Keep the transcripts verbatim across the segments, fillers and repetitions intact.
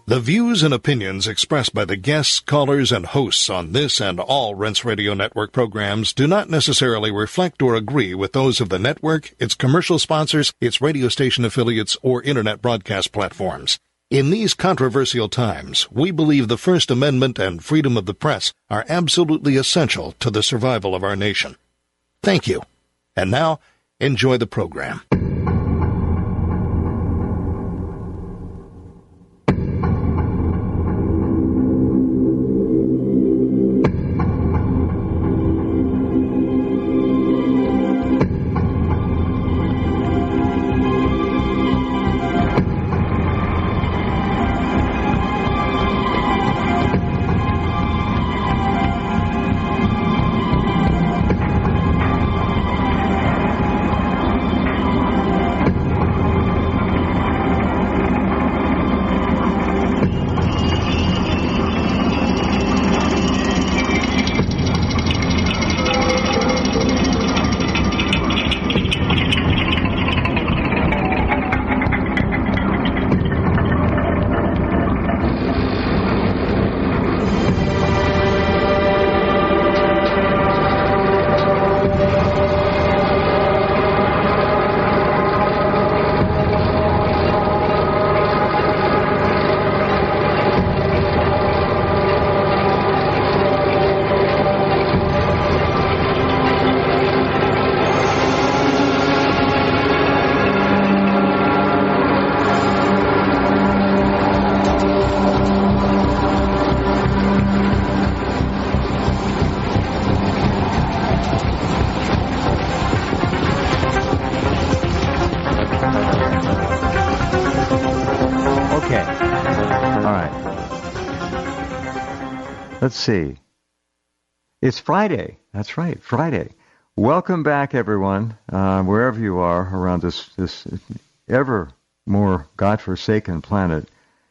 The views and opinions expressed by the guests, callers, and hosts on this and all Rense Radio Network programs do not necessarily reflect or agree with those of the network, its commercial sponsors, its radio station affiliates, or internet broadcast platforms. In these controversial times, we believe the First Amendment and freedom of the press are absolutely essential to the survival of our nation. Thank you. And now, enjoy the program. Let's see. It's Friday. That's right, Friday. Welcome back, everyone, uh, wherever you are around this, this ever more godforsaken planet.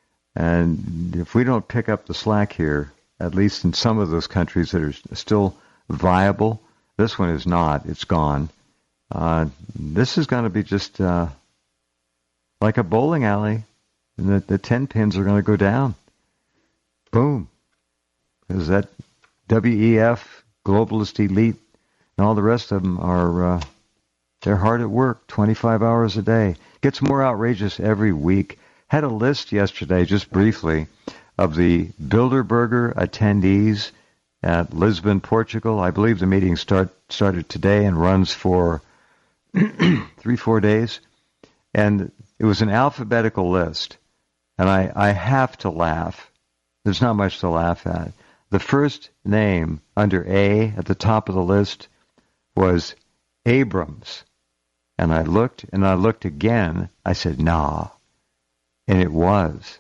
And if we don't pick up the slack here, at least in some of those countries that are still viable, this one is not. It's gone. Uh, this is going to be just uh, like a bowling alley, and the, the ten pins are going to go down. Boom. Because that W E F, globalist elite, and all the rest of them are, uh, they're hard at work, twenty-five hours a day. Gets more outrageous every week. Had a list yesterday, just briefly, of the Bilderberger attendees at Lisbon, Portugal. I believe the meeting start started today and runs for three, four days. And it was an alphabetical list. And I, I have to laugh. There's not much to laugh at. The first name under A at the top of the list was Abrams. And I looked, and I looked again. I said, nah. And it was.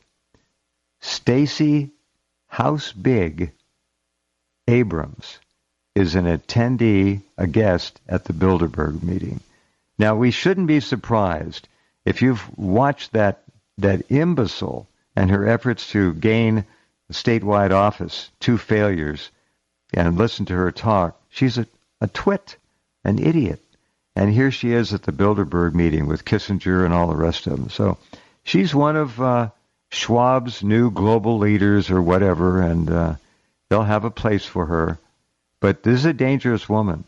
Stacy House Big Abrams is an attendee, a guest at the Bilderberg meeting. Now, we shouldn't be surprised if you've watched that, that imbecile and her efforts to gain statewide office, two failures, and listen to her talk. She's a, a twit, an idiot. And here she is at the Bilderberg meeting with Kissinger and all the rest of them. So she's one of uh, Schwab's new global leaders or whatever, and uh, they'll have a place for her. But this is a dangerous woman.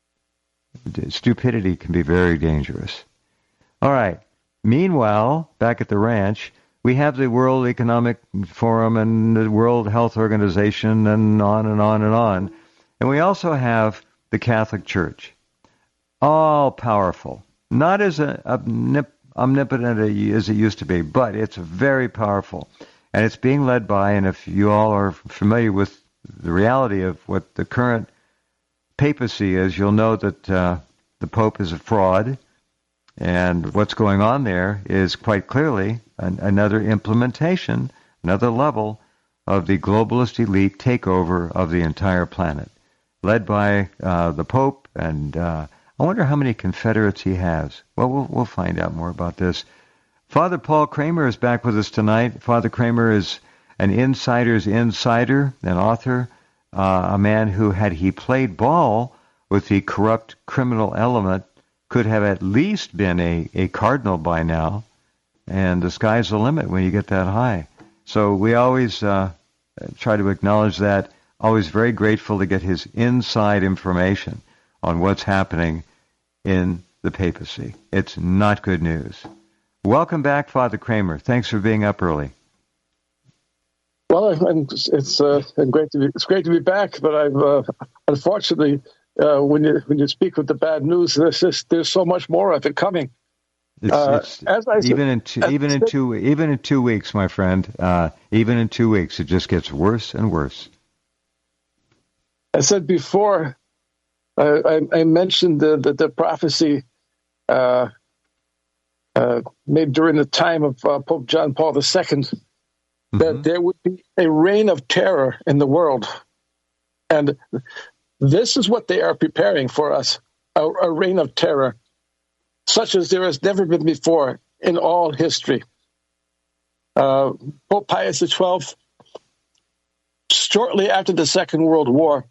Stupidity can be very dangerous. All right. Meanwhile, back at the ranch, we have the World Economic Forum and the World Health Organization and on and on and on. And we also have the Catholic Church. All powerful. Not as omnip- omnipotent as it used to be, but it's very powerful. And it's being led by, and if you all are familiar with the reality of what the current papacy is, you'll know that uh, the Pope is a fraud. And what's going on there is quite clearly an, another implementation, another level of the globalist elite takeover of the entire planet, led by uh, the Pope. And uh, I wonder how many confederates he has. Well, well, we'll find out more about this. Father Paul Kramer is back with us tonight. Father Kramer is an insider's insider, an author, uh, a man who, had he played ball with the corrupt criminal element, could have at least been a, a cardinal by now, and the sky's the limit when you get that high. So we always uh, try to acknowledge that. Always very grateful to get his inside information on what's happening in the papacy. It's not good news. Welcome back, Father Kramer. Thanks for being up early. Well, it's uh, great to be it's great to be back, but I've uh, unfortunately uh, when you when you speak with the bad news, there's just, there's so much more of it coming. It's, uh, it's, as I even said, in two, even in two even in two weeks, my friend. Uh, even in two weeks, it just gets worse and worse. I said before, I, I, I mentioned the the, the prophecy uh, uh, made during the time of uh, Pope John Paul the Second. That there would be a reign of terror in the world. And this is what they are preparing for us, a, a reign of terror, such as there has never been before in all history. Uh, Pope Pius the Twelfth, shortly after the Second World War,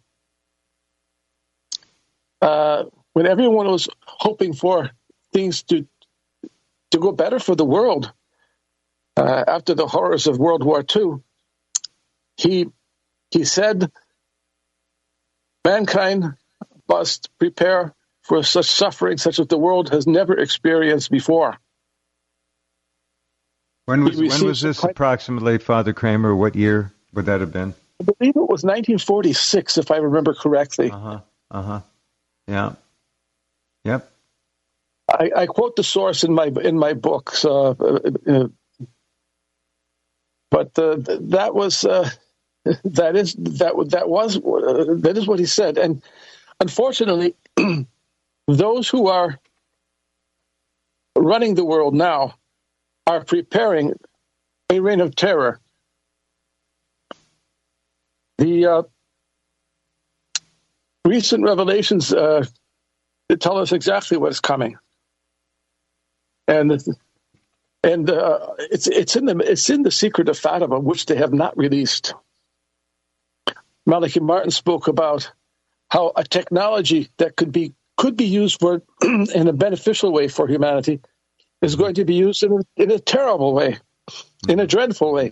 uh, when everyone was hoping for things to, to go better for the world, Uh, after the horrors of World War Two, he he said, mankind must prepare for such suffering such as the world has never experienced before. When was, when was this approximately, Father Kramer? What year would that have been? I believe it was nineteen forty-six, if I remember correctly. Uh-huh, uh-huh, yeah, yep. I, I quote the source in my in my books, uh, uh, But uh, that was uh, that is that that was uh, that is what he said, and unfortunately, those who are running the world now are preparing a reign of terror. The uh, recent revelations uh, tell us exactly what is coming, and. And uh, it's it's in the it's in the Secret of Fatima, which they have not released. Malachi Martin spoke about how a technology that could be could be used for in a beneficial way for humanity is going to be used in a, in a terrible way, in a dreadful way.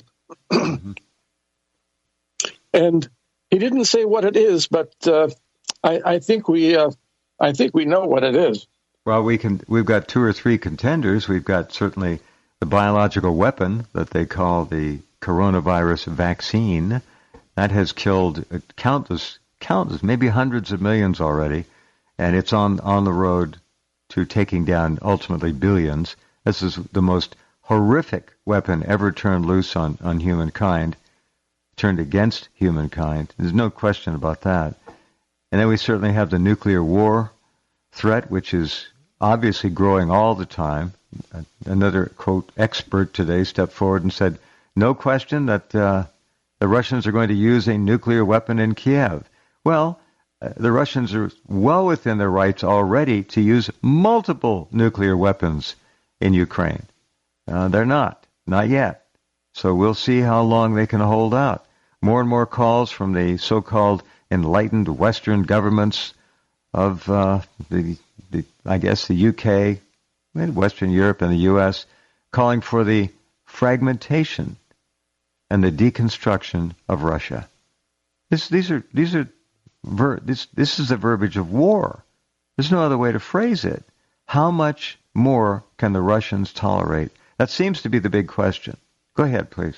And he didn't say what it is, but uh, I, I think we uh, I think we know what it is. Well, we can. We've got two or three contenders. We've got certainly the biological weapon that they call the coronavirus vaccine. That has killed countless, countless, maybe hundreds of millions already, and it's on, on the road to taking down ultimately billions. This is the most horrific weapon ever turned loose on, on humankind, turned against humankind. There's no question about that. And then we certainly have the nuclear war threat, which is obviously growing all the time. Another, quote, expert today stepped forward and said, no question that uh, the Russians are going to use a nuclear weapon in Kiev. Well, uh, the Russians are well within their rights already to use multiple nuclear weapons in Ukraine. Uh, they're not, not yet. So we'll see how long they can hold out. More and more calls from the so-called enlightened Western governments of uh, the, the, I guess, the U K, Western Europe and the U S, calling for the fragmentation and the deconstruction of Russia. This, these are these are ver, this this is the verbiage of war. There's no other way to phrase it. How much more can the Russians tolerate? That seems to be the big question. Go ahead, please.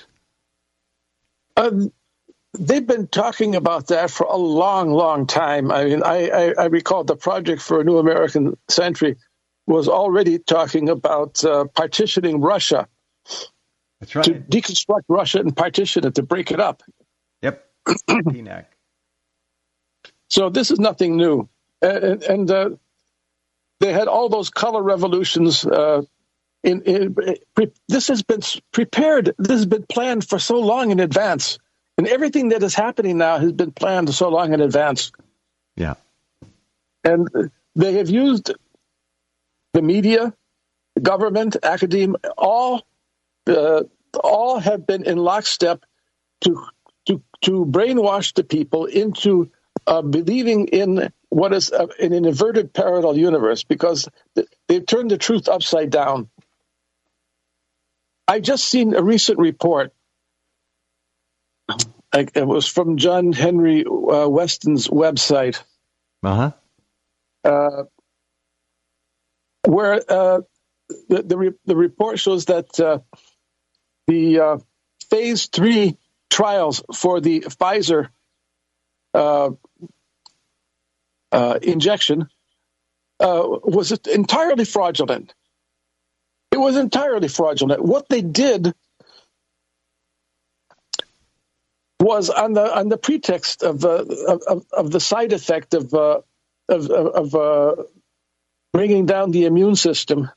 Um, they've been talking about that for a long, long time. I mean, I, I, I recall the Project for a New American Century was already talking about uh, partitioning Russia. That's right. To deconstruct Russia and partition it, to break it up. Yep. P N A C. So this is nothing new. And, and uh, they had all those color revolutions. Uh, in, in pre- This has been prepared. This has been planned for so long in advance. And everything that is happening now has been planned so long in advance. Yeah. And they have used the media, the government, academia, all uh, all have been in lockstep to to to brainwash the people into uh, believing in what is uh, in an inverted parallel universe, because they've turned the truth upside down. I just seen a recent report it was from John Henry uh, Weston's website. Uh-huh. Uh, where uh, the the, re- the report shows that uh, the uh, phase three trials for the Pfizer uh, uh, injection uh, was entirely fraudulent. It was entirely fraudulent. What they did was on the on the pretext of uh, of, of the side effect of uh, of, of uh, bringing down the immune system.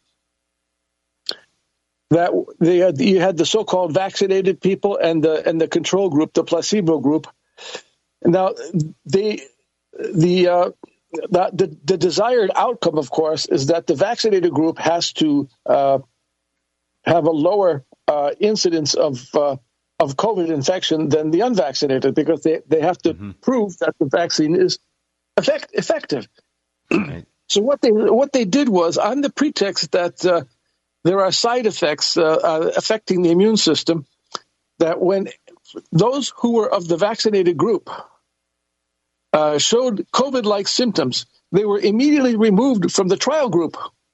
That they had, you had the so-called vaccinated people and the and the control group, the placebo group. Now, they the uh, the, the the desired outcome, of course, is that the vaccinated group has to uh, have a lower uh, incidence of uh, of COVID infection than the unvaccinated, because they, they have to mm-hmm. prove that the vaccine is effect, effective. Right. So what they what they did was, on the pretext that uh, there are side effects uh, uh, affecting the immune system, that when those who were of the vaccinated group uh, showed COVID-like symptoms, they were immediately removed from the trial group.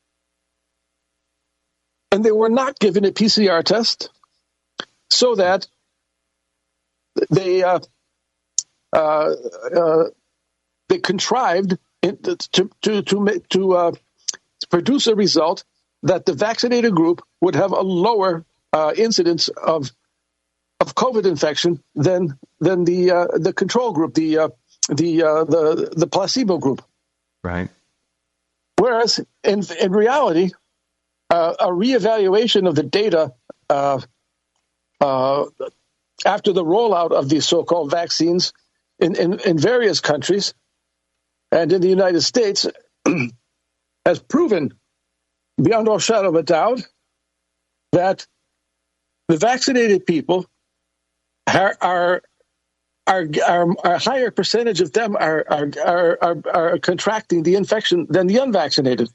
And they were not given a P C R test, so that they uh, uh, uh, they contrived to to to to, uh, to produce a result that the vaccinated group would have a lower uh, incidence of of COVID infection than than the uh, the control group, the uh, the uh, the the placebo group. Right. Whereas in in reality, uh, a reevaluation of the data uh, uh, after the rollout of these so-called vaccines in, in, in various countries and in the United States has proven beyond all shadow of a doubt that the vaccinated people are are are, are, are a higher percentage of them are are, are are are contracting the infection than the unvaccinated.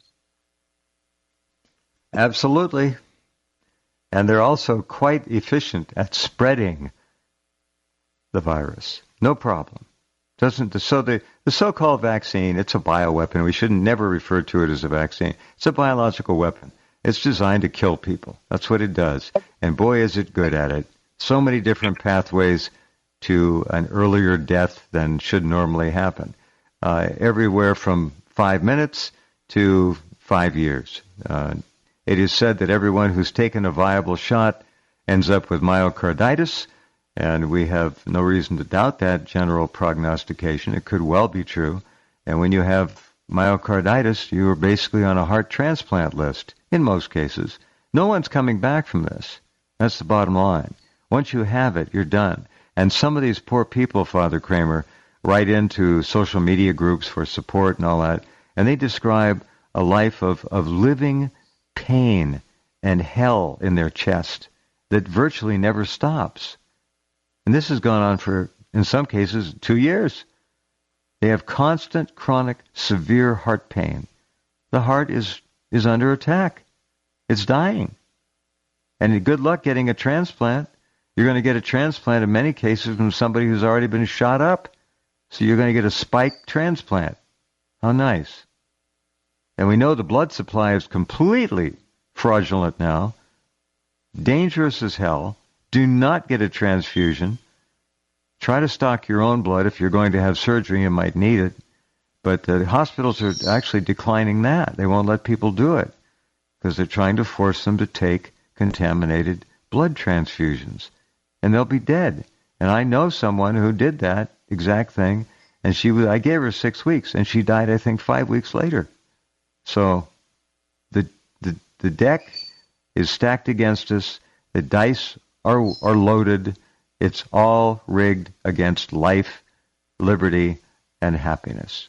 Absolutely. And they're also quite efficient at spreading the virus. No problem. Doesn't so the, the so-called vaccine, it's a bioweapon. We should never refer to it as a vaccine. It's a biological weapon. It's designed to kill people. That's what it does. And boy, is it good at it. So many different pathways to an earlier death than should normally happen. Uh, everywhere from five minutes to five years. Uh, it is said that everyone who's taken a viable shot ends up with myocarditis, and we have no reason to doubt that general prognostication. It could well be true. And when you have myocarditis, you are basically on a heart transplant list in most cases. No one's coming back from this. That's the bottom line. Once you have it, you're done. And some of these poor people, Father Kramer, write into social media groups for support and all that, and they describe a life of, of living pain and hell in their chest that virtually never stops. And this has gone on for, in some cases, two years. They have constant, chronic, severe heart pain. The heart is, is under attack. It's dying. And good luck getting a transplant. You're going to get a transplant in many cases from somebody who's already been shot up. So you're going to get a spike transplant. How nice. And we know the blood supply is completely fraudulent now. Dangerous as hell. Do not get a transfusion. Try to stock your own blood. If you're going to have surgery, you might need it. But the hospitals are actually declining that. They won't let people do it because they're trying to force them to take contaminated blood transfusions. And they'll be dead. And I know someone who did that exact thing, and she was, I gave her six weeks, and she died, I think, five weeks later. So the the the deck is stacked against us. The dice are are loaded. It's all rigged against life, liberty, and happiness.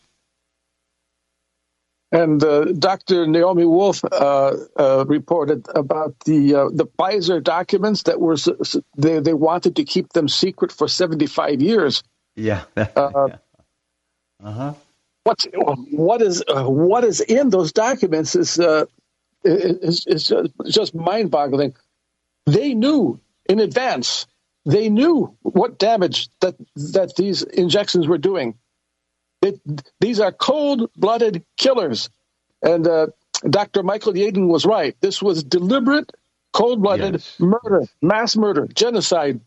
And uh, Doctor Naomi Wolf uh, uh, reported about the uh, the Pfizer documents that were they they wanted to keep them secret for seventy-five years. Yeah. uh huh. What what is uh, what is in those documents is uh, is, is just mind-boggling. They knew in advance they knew what damage that that these injections were doing. It, these are cold-blooded killers. And uh, Doctor Michael Yaden was right. This was deliberate, cold-blooded yes. murder, mass murder, genocide.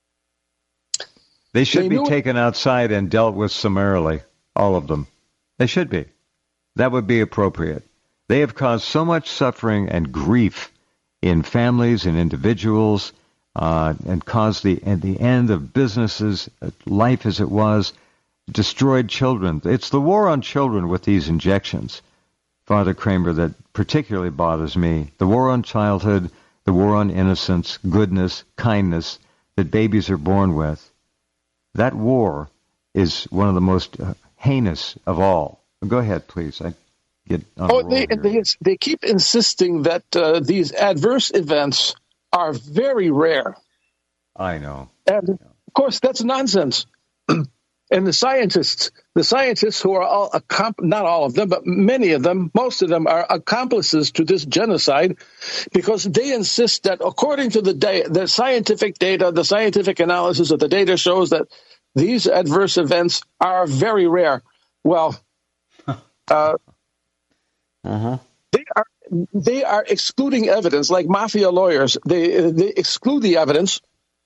They should they be knew- taken outside and dealt with summarily, all of them. They should be. That would be appropriate. They have caused so much suffering and grief in families and individuals, uh, and caused the, at the end of businesses, life as it was, destroyed children. It's the war on children with these injections, Father Kramer, that particularly bothers me. The war on childhood, the war on innocence, goodness, kindness that babies are born with. That war is one of the most uh, heinous of all. Go ahead, please. I get on Oh, a roll they, here. they they keep insisting that uh, these adverse events are very rare. I know. And of course, that's nonsense. And the scientists, the scientists who are all, accom- not all of them, but many of them, most of them are accomplices to this genocide, because they insist that according to the, da- the scientific data, the scientific analysis of the data shows that these adverse events are very rare. Well, uh, Uh-huh. they are they are excluding evidence, like mafia lawyers. They they exclude the evidence.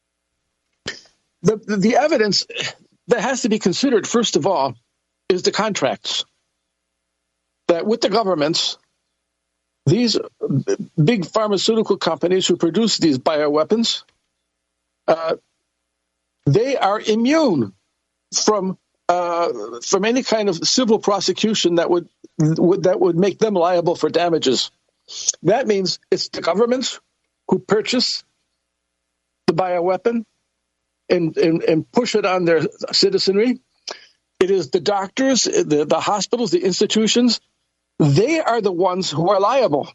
The the, the evidence that has to be considered, first of all, is the contracts that with the governments, these big pharmaceutical companies who produce these bioweapons, uh, they are immune from uh, from any kind of civil prosecution that would, would that would make them liable for damages. That means it's the governments who purchase the bioweapon and, and, and push it on their citizenry. It is the doctors, the, the hospitals, the institutions. They are the ones who are liable.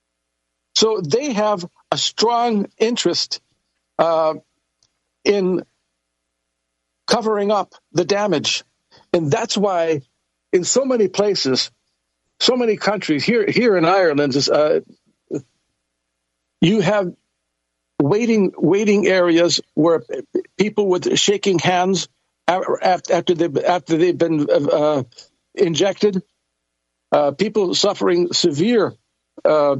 So they have a strong interest uh, in covering up the damage. And that's why in so many places, so many countries, here here in Ireland, uh, you have waiting waiting areas where people with shaking hands after they after they've been uh, injected, uh, people suffering severe uh,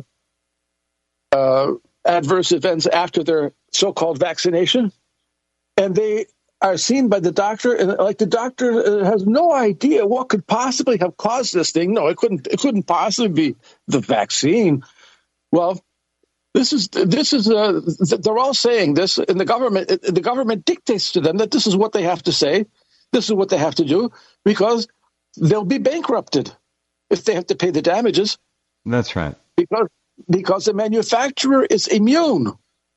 uh, adverse events after their so-called vaccination, and they are seen by the doctor, and like the doctor has no idea what could possibly have caused this thing. No, it couldn't. It couldn't possibly be the vaccine. Well, this is this is. Uh, they're all saying this, and the government the government dictates to them that this is what they have to say. This is what they have to do, because they'll be bankrupted if they have to pay the damages. That's right. Because because the manufacturer is immune.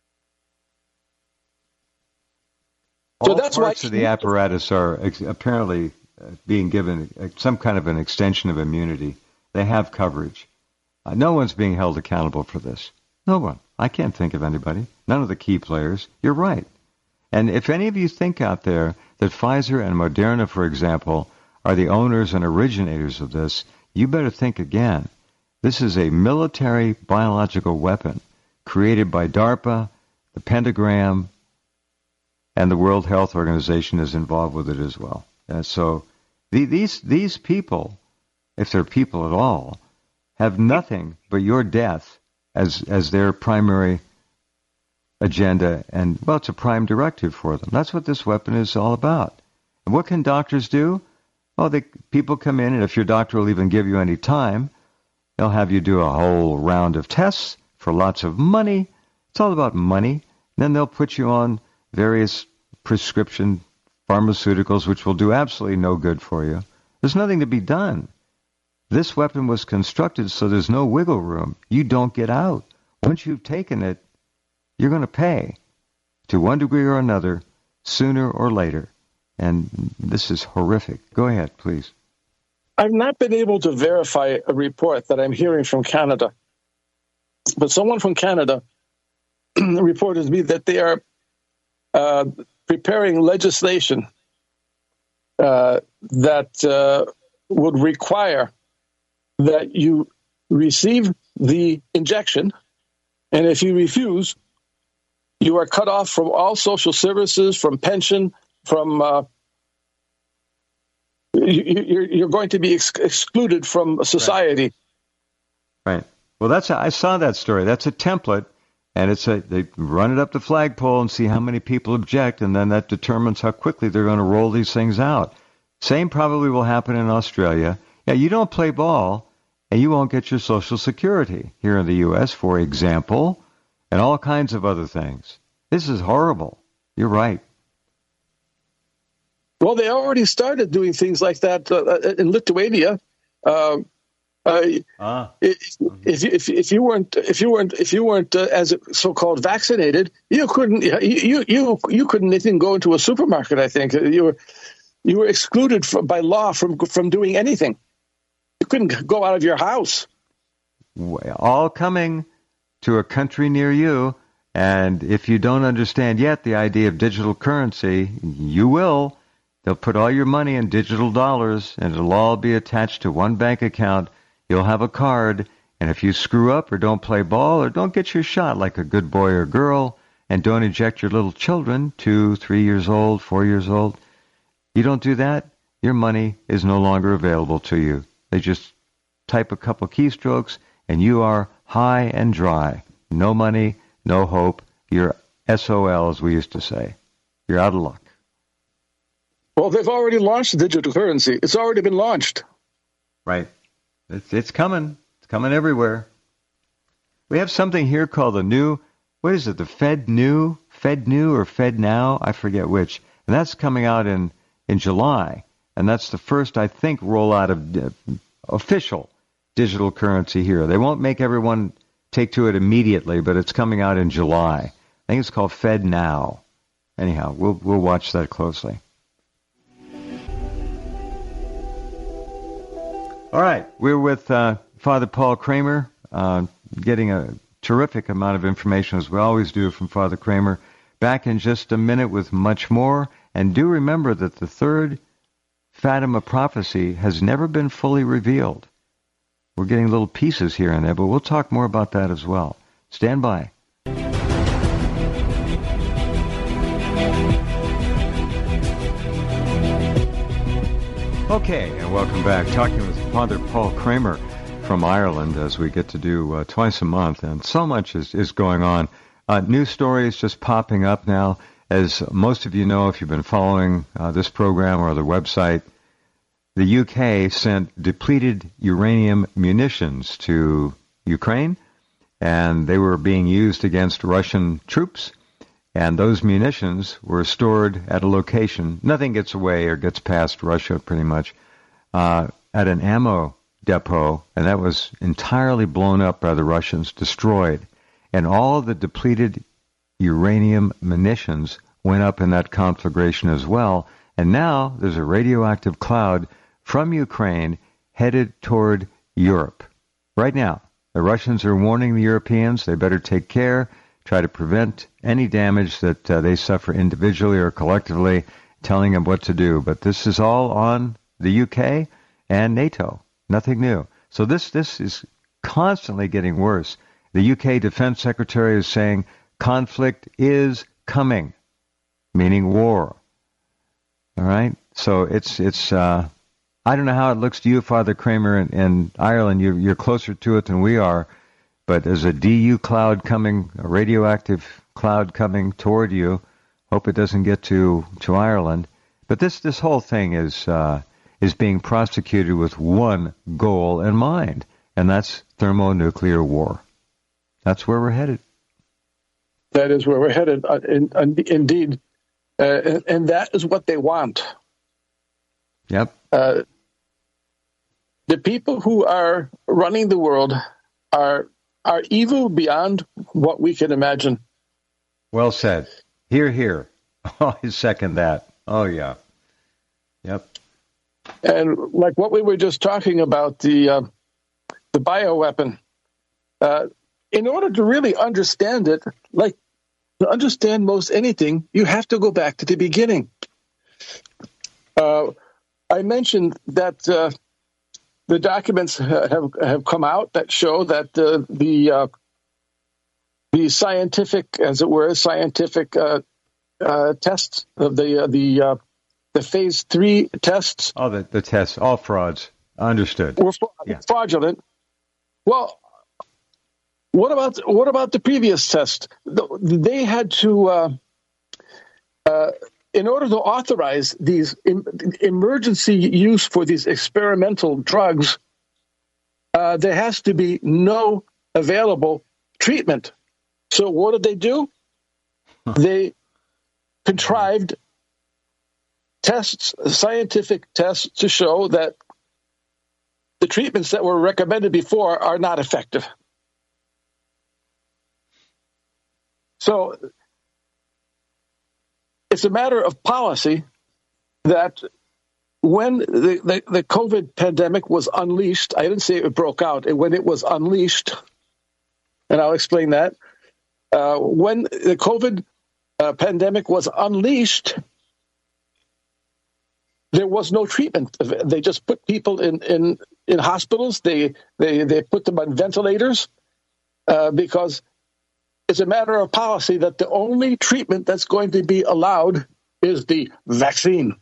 All So that's parts why of the apparatus are ex- apparently uh, being given uh, some kind of an extension of immunity. They have coverage. Uh, no one's being held accountable for this. No one. I can't think of anybody. None of the key players. You're right. And if any of you think out there that Pfizer and Moderna, for example, are the owners and originators of this, you better think again. This is a military biological weapon created by DARPA, the Pentagram, and the World Health Organization is involved with it as well. Uh, so the, these these people, if they're people at all, have nothing but your death as as their primary agenda, and, well, it's a prime directive for them. That's what this weapon is all about. And what can doctors do? Well, they, people come in, and if your doctor will even give you any time, they'll have you do a whole round of tests for lots of money. It's all about money. Then they'll put you on various prescription pharmaceuticals, which will do absolutely no good for you. There's nothing to be done. This weapon was constructed so there's no wiggle room. You don't get out. Once you've taken it, you're going to pay to one degree or another, sooner or later. And this is horrific. Go ahead, please. I've not been able to verify a report that I'm hearing from Canada, but someone from Canada reported to me that they are uh, preparing legislation uh, that uh, would require that you receive the injection, and if you refuse, You are cut off from all social services, from pension, from uh, you, you're, you're going to be ex- excluded from society. Right. right. Well, that's a, I saw that story. That's a template, and it's a they run it up the flagpole and see how many people object, and then that determines how quickly they're going to roll these things out. Same probably will happen in Australia. Yeah, you don't play ball, and you won't get your Social Security here in the U S, for example, and all kinds of other things. This is horrible. You're right. Well, they already started doing things like that uh, in Lithuania. Uh, uh, ah. if, if, if you weren't if you weren't if you weren't uh, as so-called vaccinated, you couldn't you you you couldn't even go into a supermarket. I think you were you were excluded from, by law from from doing anything. You couldn't go out of your house. All coming to a country near you, and if you don't understand yet the idea of digital currency, you will. They'll put all your money in digital dollars, and it'll all be attached to one bank account. You'll have a card, and if you screw up or don't play ball or don't get your shot like a good boy or girl, and don't inject your little children, two, three years old, four years old, you don't do that, your money is no longer available to you. They just type a couple keystrokes, and you are high and dry. No money, no hope. You're S O L, as we used to say. You're out of luck. Well, they've already launched digital currency. It's already been launched. Right. It's, it's coming. It's coming everywhere. We have something here called the new, what is it, the Fed New? Fed New or Fed Now? I forget which. And that's coming out in, in July. And that's the first, I think, rollout of uh, official digital currency here. They won't make everyone take to it immediately, but it's coming out in July. I think it's called Fed Now. Anyhow, we'll we'll watch that closely. All right, we're with uh, Father Paul Kramer, uh, getting a terrific amount of information, as we always do, from Father Kramer. Back in just a minute with much more. And do remember that the third Fatima prophecy has never been fully revealed. We're getting little pieces here and there, but we'll talk more about that as well. Stand by. Okay, and welcome back. Talking with Father Paul Kramer from Ireland, as we get to do uh, twice a month, and so much is, is going on. Uh, new stories just popping up now. As most of you know, if you've been following uh, this program or the website, the U K sent depleted uranium munitions to Ukraine, and they were being used against Russian troops. And those munitions were stored at a location. Nothing gets away or gets past Russia, pretty much, uh, at an ammo depot, and that was entirely blown up by the Russians, destroyed. And all of the depleted uranium munitions went up in that conflagration as well. And now there's a radioactive cloud from Ukraine headed toward Europe. Right now, the Russians are warning the Europeans they better take care, try to prevent any damage that uh, they suffer individually or collectively, telling them what to do. But this is all on the U K and NATO. Nothing new. So this, this is constantly getting worse. The U K Defense Secretary is saying conflict is coming, meaning war. All right? So it's, it's uh, I don't know how it looks to you, Father Kramer, in, in Ireland. You're, you're closer to it than we are. But there's a D U cloud coming, a radioactive cloud coming toward you. Hope it doesn't get to, to Ireland. But this, this whole thing is uh, is being prosecuted with one goal in mind, and that's thermonuclear war. That's where we're headed. That is where we're headed, uh, in, in, indeed. Uh, and, and that is what they want. Yep. Uh, the people who are running the world are are evil beyond what we can imagine. Well said. Hear, hear. Oh, I second that. Oh, yeah. Yep. And like what we were just talking about, the uh, the bioweapon, uh, in order to really understand it, like to understand most anything, you have to go back to the beginning. Uh, I mentioned that uh, the documents have have come out that show that uh, the uh, the scientific, as it were, scientific uh, uh, tests of the uh, the uh, the phase three tests. Oh, the the tests, all frauds. Understood. Were fra- yeah. fraudulent. Well, what about what about the previous test? They had to, uh, uh, in order to authorize these em- emergency use for these experimental drugs, uh, there has to be no available treatment. So what did they do? Huh. They contrived tests, scientific tests, to show that the treatments that were recommended before are not effective. So it's a matter of policy that when the, the, the COVID pandemic was unleashed, I didn't say it broke out, when it was unleashed, and I'll explain that, uh, when the COVID uh, pandemic was unleashed, there was no treatment. They just put people in, in, in hospitals. They, they, they put them on ventilators uh, because it's a matter of policy that the only treatment that's going to be allowed is the vaccine.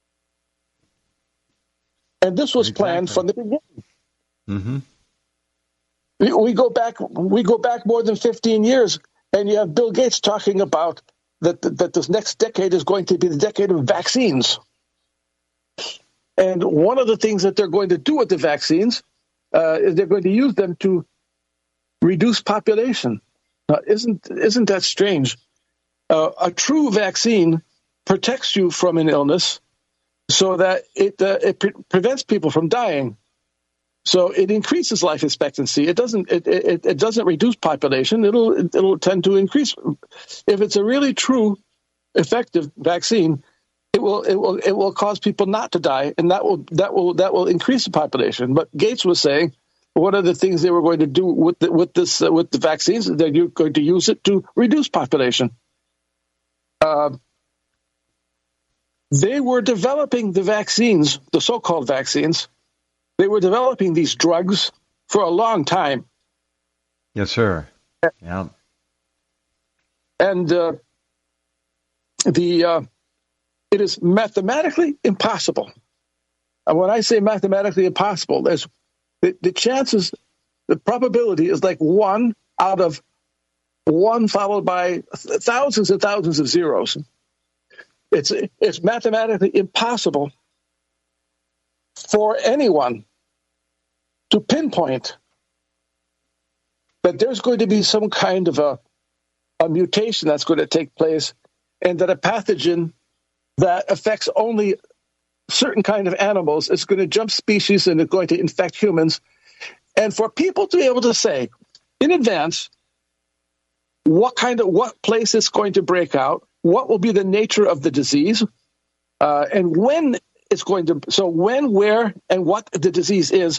And this was exactly. planned from the beginning. Mm-hmm. We, we go back. We go back more than fifteen years, and you have Bill Gates talking about that. That this next decade is going to be the decade of vaccines. And one of the things that they're going to do with the vaccines uh, is they're going to use them to reduce population. Now, isn't isn't that strange? Uh, a true vaccine protects you from an illness, so that it uh, it pre- prevents people from dying. So it increases life expectancy. It doesn't it, it it doesn't reduce population. It'll it'll tend to increase. If it's a really true, effective vaccine, it will it will it will cause people not to die, and that will that will that will increase the population. But Gates was saying one of the things they were going to do with the, with this uh, with the vaccines is that you're going to use it to reduce population. Uh, they were developing the vaccines, the so-called vaccines. They were developing these drugs for a long time. Yes, sir. Yeah. And uh, the uh, it is mathematically impossible. And when I say mathematically impossible, there's the, the chances, the probability is like one out of one followed by thousands and thousands of zeros. It's it's mathematically impossible for anyone to pinpoint that there's going to be some kind of a, a mutation that's going to take place, and that a pathogen that affects only certain kind of animals is going to jump species and it's going to infect humans. And for people to be able to say in advance what kind of what place it's going to break out, what will be the nature of the disease, uh, and when it's going to, so when, where, and what the disease is.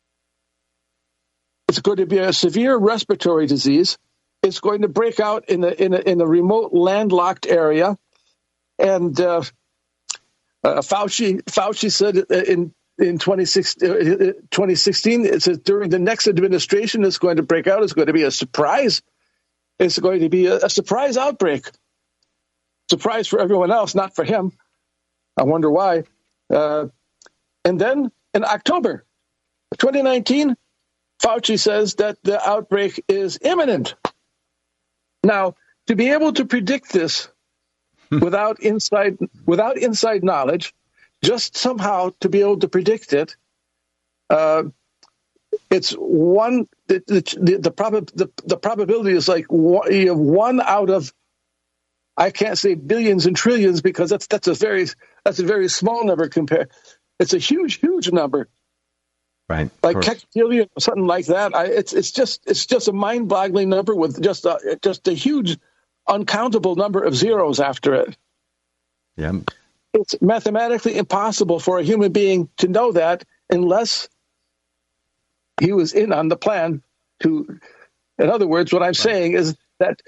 It's going to be a severe respiratory disease. It's going to break out in a in a, in a remote landlocked area, and uh, uh, Fauci Fauci said in in twenty sixteen, it says during the next administration it's going to break out. It's going to be a surprise. It's going to be a, a surprise outbreak. Surprise for everyone else, not for him. I wonder why. Uh, and then in October twenty nineteen, Fauci says that the outbreak is imminent. Now, to be able to predict this without inside without inside knowledge, just somehow to be able to predict it, uh, it's one the the the, prob- the the probability is like one, you have one out of, I can't say billions and trillions because that's that's a very that's a very small number compared. It's a huge huge number. Right, like hectillion or something like that. I, it's it's just it's just a mind-boggling number with just a just a huge, uncountable number of zeros after it. Yeah, it's mathematically impossible for a human being to know that unless he was in on the plan. To, in other words, what I'm right. saying is that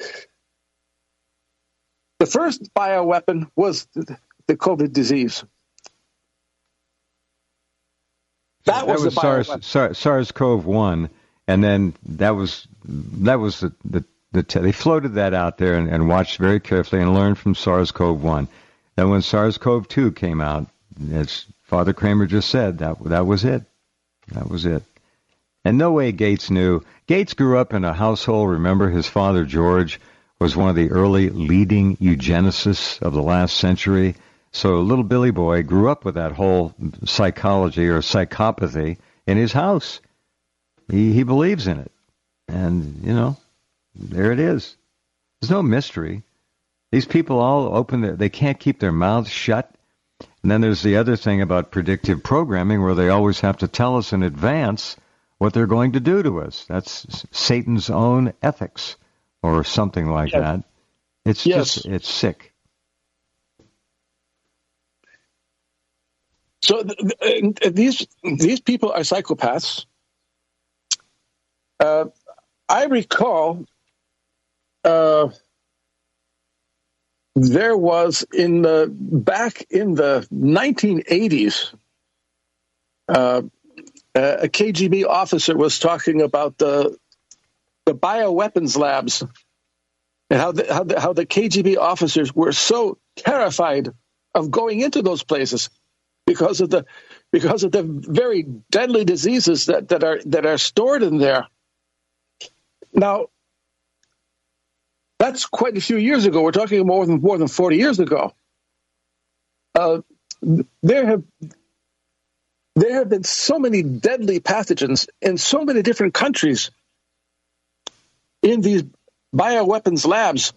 the first bioweapon was the, the COVID disease. That was, that was SARS, SARS, SARS-CoV one, and then that was that was the, the the te- they floated that out there and, and watched very carefully and learned from SARS-C o V one. Then when SARS-C o V two came out, as Father Kramer just said, that that was it. That was it. And no way Gates knew. Gates grew up in a household, remember his father George was one of the early leading eugenicists of the last century. So little Billy Boy grew up with that whole psychology or psychopathy in his house. He he believes in it. And, you know, there it is. There's no mystery. These people all open their, they can't keep their mouths shut. And then there's the other thing about predictive programming where they always have to tell us in advance what they're going to do to us. That's Satan's own ethics or something like yes. that. It's yes. just, it's sick. So th- th- these these people are psychopaths. Uh, I recall uh, there was in the back in the nineteen eighties, uh, a K G B officer was talking about the the bioweapons labs and how the, how the, how the K G B officers were so terrified of going into those places because of the because of the very deadly diseases that, that are that are stored in there. Now, that's quite a few years ago. We're talking more than more than forty years ago. Uh, there have there have been so many deadly pathogens in so many different countries in these bioweapons labs,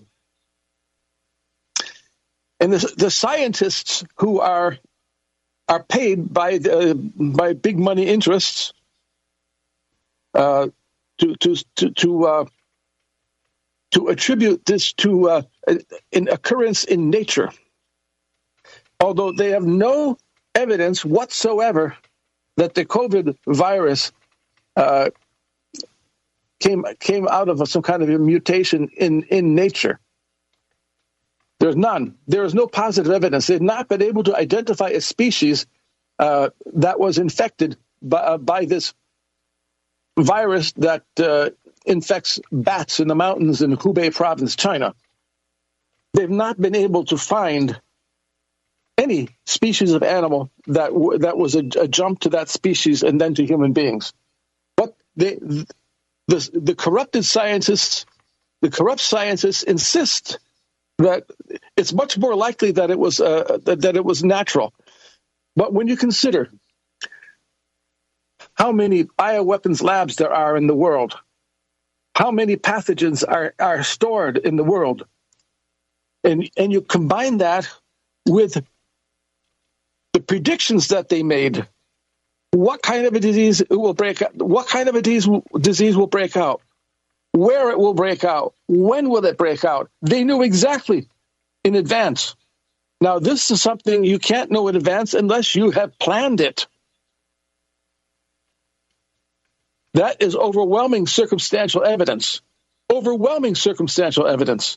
and the, the scientists who are are paid by the, by big money interests uh, to to to to, uh, to attribute this to uh, an occurrence in nature, although they have no evidence whatsoever that the COVID virus uh, came came out of some kind of a mutation in, in nature. There's none. There is no positive evidence. They've not been able to identify a species uh, that was infected by, uh, by this virus that uh, infects bats in the mountains in Hubei province, China. They've not been able to find any species of animal that w- that was a, a jump to that species and then to human beings. But they, the the corrupted scientists, the corrupt scientists insist that it's much more likely that it was uh, that, that it was natural. But when you consider how many bioweapons labs there are in the world, how many pathogens are, are stored in the world, and and you combine that with the predictions that they made, what kind of a disease it will break out, what kind of a disease, disease will break out, where it will break out, when will it break out. They knew exactly in advance. Now, this is something you can't know in advance unless you have planned it. That is overwhelming circumstantial evidence. Overwhelming circumstantial evidence.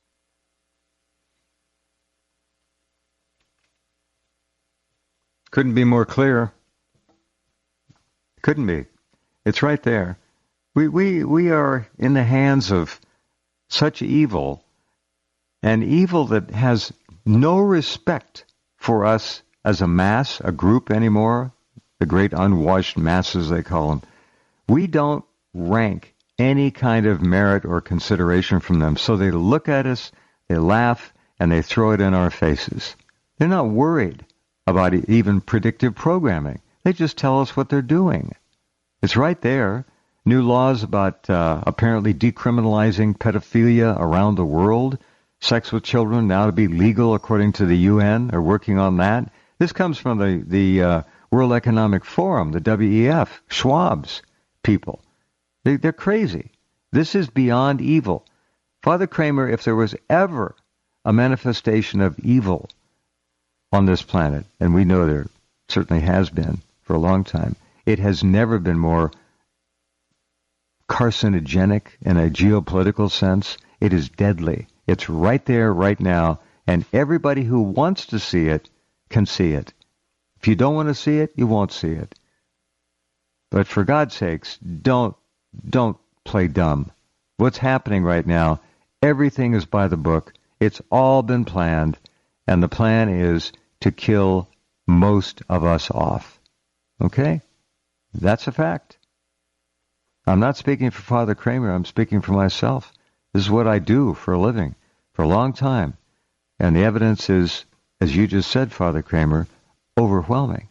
Couldn't be more clear. Couldn't be. It's right there. We we we are in the hands of such evil, and evil that has no respect for us as a mass, a group anymore, the great unwashed masses they call them. We don't rank any kind of merit or consideration from them. So they look at us, they laugh, and they throw it in our faces. They're not worried about even predictive programming. They just tell us what they're doing. It's right there. New laws about uh, apparently decriminalizing pedophilia around the world. Sex with children now to be legal according to the U N. Are working on that. This comes from the, the uh, World Economic Forum, the W E F, Schwab's people. They, they're crazy. This is beyond evil. Father Kramer, if there was ever a manifestation of evil on this planet, and we know there certainly has been for a long time, it has never been more carcinogenic in a geopolitical sense. It is deadly. It's right there, right now, and everybody who wants to see it can see it. If you don't want to see it, you won't see it. But for God's sakes, don't don't play dumb. what's happening right now, everything is by the book. It's all been planned, and the plan is to kill most of us off. Okay? That's a fact. I'm not speaking for Father Kramer. I'm speaking for myself. This is what I do for a living, for a long time. And the evidence is, as you just said, Father Kramer, overwhelming.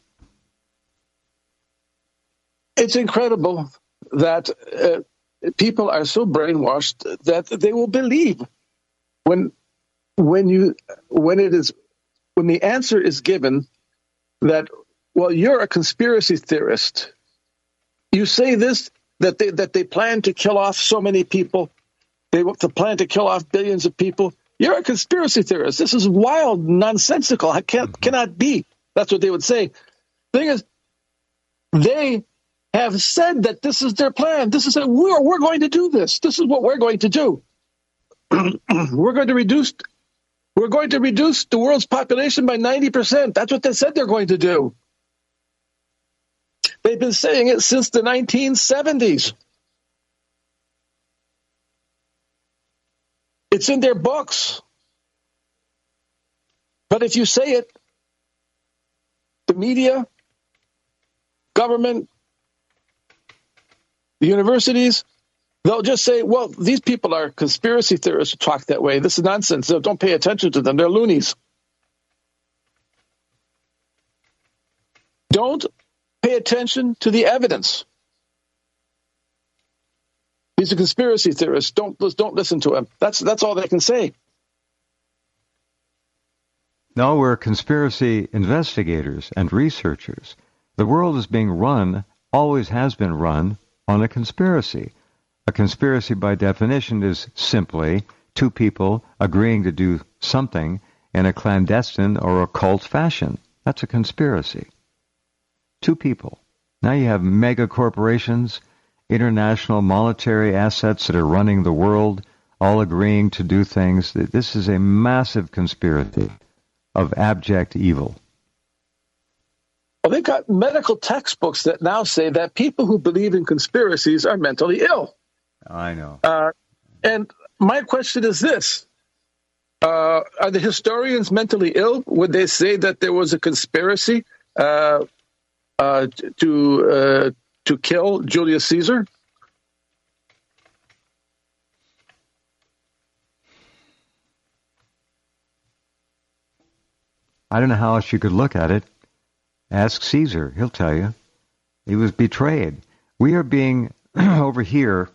It's incredible that uh, people are so brainwashed that they will believe when when you when it is when the answer is given that, well, you're a conspiracy theorist. You say this, that they that they plan to kill off so many people. They plan to kill off billions of people. You're a conspiracy theorist. This is wild, nonsensical. I can't mm-hmm. cannot be. That's what they would say. Thing is, they have said that this is their plan. This is a, we're we're going to do this. This is what we're going to do. we're going to reduce we're going to reduce the world's population by ninety percent. That's what they said they're going to do. They've been saying it since the nineteen seventies. It's in their books. But if you say it, the media, government, the universities, they'll just say, well, these people are conspiracy theorists who talk that way. This is nonsense. So don't pay attention to them. They're loonies. Don't pay attention to the evidence. These are conspiracy theorists. Don't don't listen to them. That's that's all they can say. No, we're conspiracy investigators and researchers. The world is being run, always has been run, on a conspiracy. A conspiracy, by definition, is simply two people agreeing to do something in a clandestine or occult fashion. That's a conspiracy. Two people. Now you have mega corporations, international monetary assets that are running the world, all agreeing to do things. This is a massive conspiracy of abject evil. Well, they've got medical textbooks that now say that people who believe in conspiracies are mentally ill. I know. Uh, and my question is this. Uh, are the historians mentally ill? Would they say that there was a conspiracy uh, uh, to uh, to kill Julius Caesar? I don't know how else you could look at it. Ask Caesar. He'll tell you. He was betrayed. We are being, over here,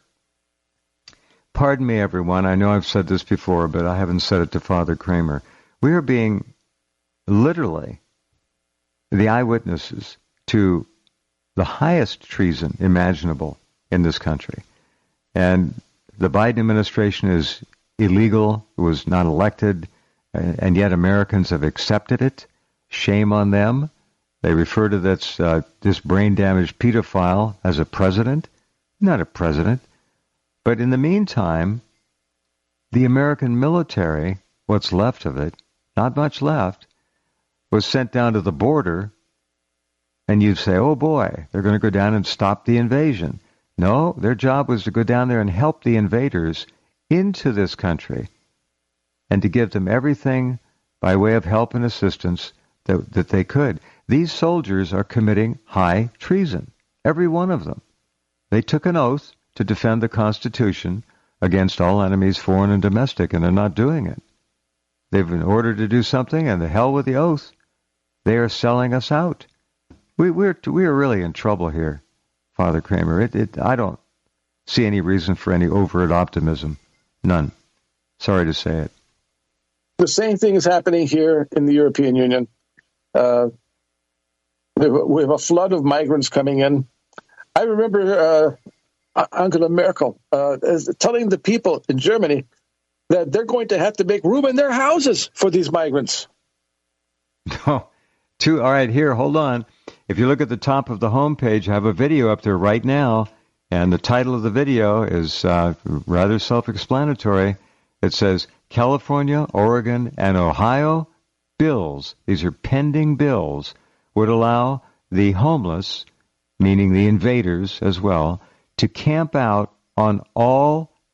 pardon me, everyone, I know I've said this before, but I haven't said it to Father Kramer. We are being, literally, the eyewitnesses to the highest treason imaginable in this country. And the Biden administration is illegal, it was not elected, and yet Americans have accepted it. Shame on them. They refer to this, uh, this brain-damaged pedophile as a president. Not a president. But in the meantime, the American military, what's left of it, not much left, was sent down to the border, and you'd say, oh boy, they're going to go down and stop the invasion. No, their job was to go down there and help the invaders into this country and to give them everything by way of help and assistance that, that they could. These soldiers are committing high treason, every one of them. They took an oath to defend the Constitution against all enemies, foreign and domestic, and they're not doing it. They've been ordered to do something, and the hell with the oath. They are selling us out. We, we're we are really in trouble here, Father Kramer. It, it, I don't see any reason for any overt optimism. None. Sorry to say it. The same thing is happening here in the European Union. Uh, we have a flood of migrants coming in. I remember uh, Angela Merkel uh, telling the people in Germany that they're going to have to make room in their houses for these migrants. Oh, two. All right, here, hold on. If you look at the top of the homepage, I have a video up there right now, and the title of the video is uh, rather self-explanatory. It says, California, Oregon, and Ohio bills, these are pending bills, would allow the homeless, meaning the invaders as well, to camp out on all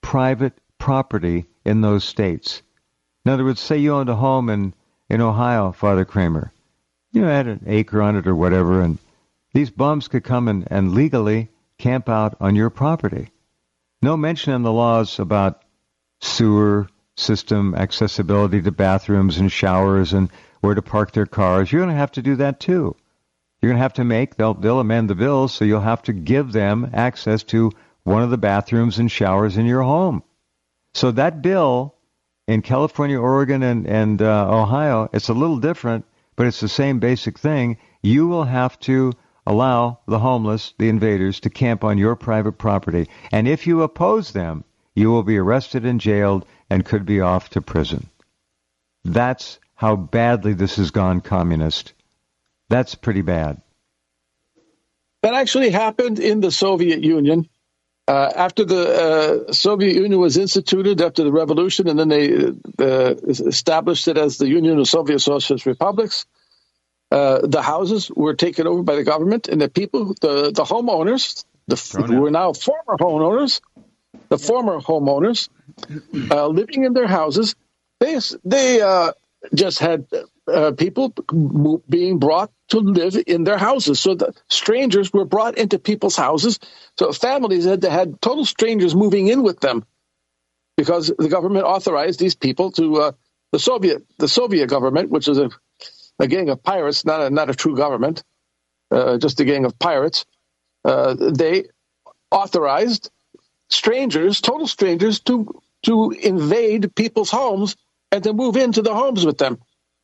private property in those states. In other words, say you owned a home in, in Ohio, Father Kramer. You had an acre on it or whatever, and these bums could come and, and legally camp out on your property. No mention in the laws about sewer system, accessibility to bathrooms and showers and where to park their cars. You're going to have to do that too. You're going to have to make, they'll, they'll amend the bills, so you'll have to give them access to one of the bathrooms and showers in your home. So that bill in California, Oregon, and, and uh, Ohio, it's a little different, but it's the same basic thing. You will have to allow the homeless, the invaders, to camp on your private property. And if you oppose them, you will be arrested and jailed and could be off to prison. That's how badly this has gone communist. That's pretty bad. That actually happened in the Soviet Union. Uh, after the uh, Soviet Union was instituted, after the revolution, and then they uh, established it as the Union of Soviet Socialist Republics, uh, the houses were taken over by the government, and the people, the, the homeowners, the, who were now former homeowners, the former homeowners, uh, living in their houses, they, they uh, just had uh, people being brought to live in their houses. So the strangers were brought into people's houses. So families had to had total strangers moving in with them because the government authorized these people to uh, the Soviet the Soviet government, which is a, a gang of pirates, not a not a true government, uh, just a gang of pirates. Uh, they authorized strangers, total strangers, to to invade people's homes and to move into the homes with them.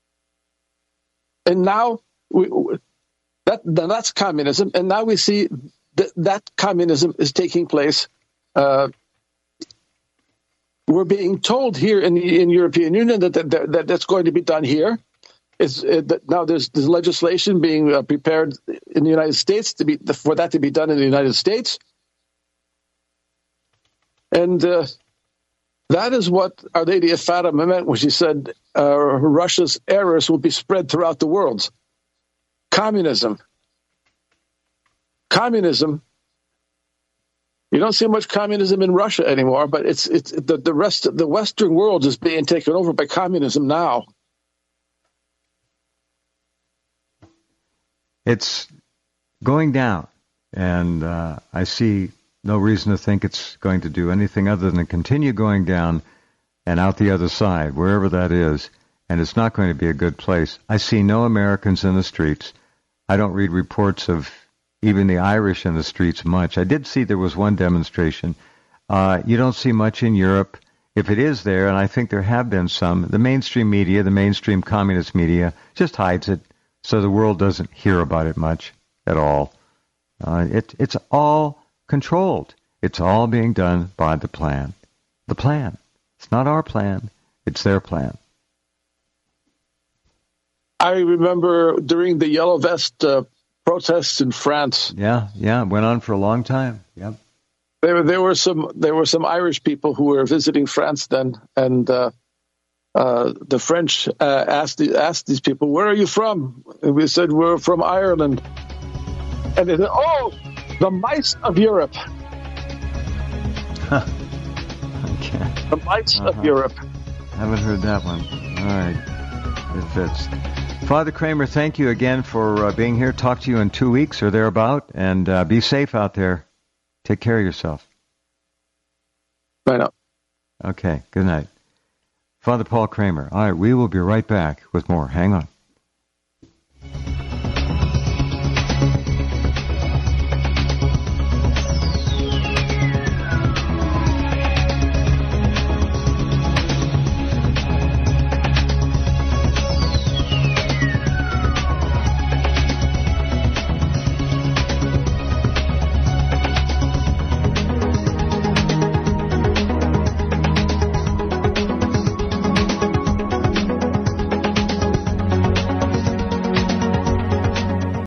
And now we, that that's communism. And now we see that that communism is taking place. Uh, we're being told here in the in European Union that that, that that's going to be done here. It's, uh, that now there's, there's legislation being uh, prepared in the United States to be for that to be done in the United States. And uh, that is what Our Lady of Fatima meant when she said uh, Russia's errors will be spread throughout the world. Communism. Communism. You don't see much communism in Russia anymore, but it's it's the, the rest of the Western world is being taken over by communism now. It's going down, and uh, I see no reason to think it's going to do anything other than continue going down and out the other side, wherever that is, and it's not going to be a good place. I see no Americans in the streets. I don't read reports of even the Irish in the streets much. I did see there was one demonstration. Uh, you don't see much in Europe. If it is there, and I think there have been some, the mainstream media, the mainstream communist media, just hides it so the world doesn't hear about it much at all. Uh, it, it's all controlled. It's all being done by the plan. The plan. It's not our plan. It's their plan. I remember during the Yellow Vest uh, protests in France. Yeah, yeah, it went on for a long time. Yep. There, there were some there were some Irish people who were visiting France then, and uh, uh, the French uh, asked the, asked these people, "Where are you from?" And we said, "We're from Ireland." And they said, "Oh, the mice of Europe." Huh. Okay. The mice uh-huh. of Europe. Haven't heard that one. All right. It fits. Father Kramer, thank you again for uh, being here. Talk to you in two weeks or thereabout, and uh, be safe out there. Take care of yourself. Right up. Okay, good night. Father Paul Kramer. All right, we will be right back with more. Hang on.